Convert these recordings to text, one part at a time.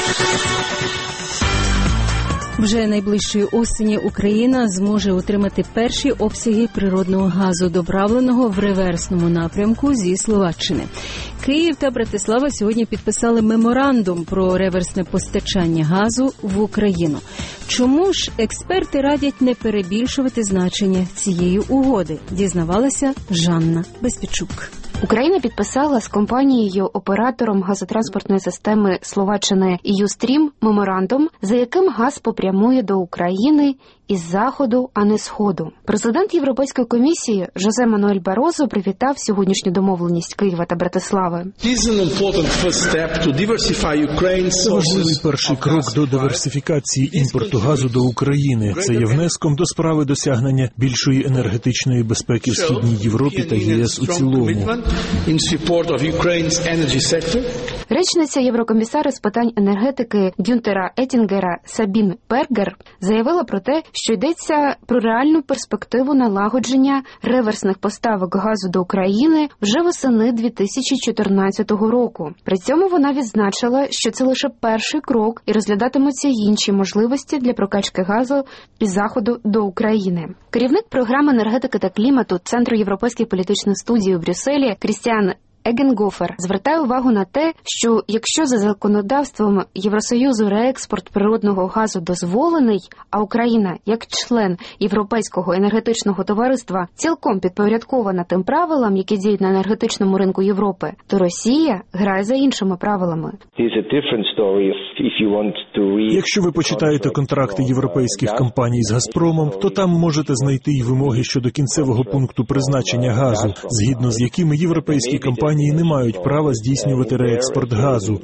Вже найближчої осені Україна зможе отримати перші обсяги природного газу, доправленого в реверсному напрямку зі Словаччини. Київ та Братислава сьогодні підписали меморандум про реверсне постачання газу в Україну. Чому ж експерти радять не перебільшувати значення цієї угоди, дізнавалася Жанна Безпічук. Україна підписала з компанією-оператором газотранспортної системи Словаччини «Юстрім» меморандум, за яким газ попрямує до України із заходу, а не сходу. Президент Європейської комісії Жозе Мануель Барозо привітав сьогоднішню домовленість Києва та Братислави. Це важливий перший крок до диверсифікації імпорту газу до України. Це є внеском до справи досягнення більшої енергетичної безпеки в Східній Європі та ЄС у цілому. Речниця Єврокомісара з питань енергетики Гюнтера Еттінгера Сабін Бергер заявила про те, що йдеться про реальну перспективу налагодження реверсних поставок газу до України вже восени 2014 року. При цьому вона відзначила, що це лише перший крок і розглядатимуться інші можливості для прокачки газу із заходу до України. Керівник програми енергетики та клімату Центру європейських політичних студій у Брюсселі Крістіан Егенгофер звертає увагу на те, що якщо за законодавством Євросоюзу реекспорт природного газу дозволений, а Україна, як член Європейського енергетичного товариства, цілком підпорядкована тим правилам, які діють на енергетичному ринку Європи, то Росія грає за іншими правилами. Якщо ви почитаєте контракти європейських компаній з «Газпромом», то там можете знайти й вимоги щодо кінцевого пункту призначення газу, згідно з якими європейські компанії не мають права здійснювати реекспорт газу.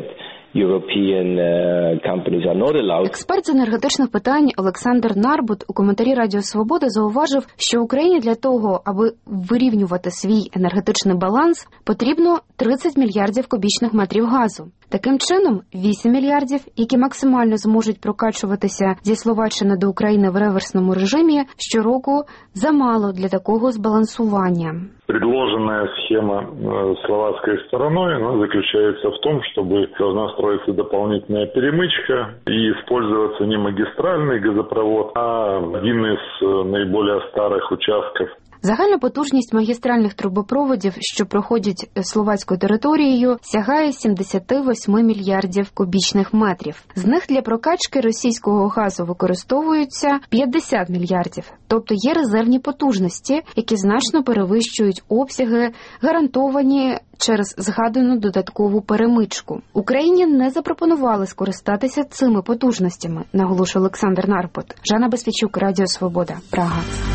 Експерт з енергетичних питань Олександр Нарбут у коментарі Радіо Свобода зауважив, що Україні для того, аби вирівнювати свій енергетичний баланс, потрібно 30 мільярдів кубічних метрів газу. Таким чином, 8 мільярдів, які максимально зможуть прокачуватися зі Словаччини до України в реверсному режимі, щороку замало для такого збалансування. Предложенная схема словацкой стороной заключается в том, чтобы должна строиться дополнительная перемычка и использоваться не магистральный газопровод, а один из наиболее старых участков. Загальна потужність магістральних трубопроводів, що проходять словацькою територією, сягає 78 мільярдів кубічних метрів. З них для прокачки російського газу використовуються 50 мільярдів. Тобто є резервні потужності, які значно перевищують обсяги, гарантовані через згадану додаткову перемичку. Україні не запропонували скористатися цими потужностями, наголошує Олександр Нарбут. Жанна Безпічук, Радіо Свобода, Прага.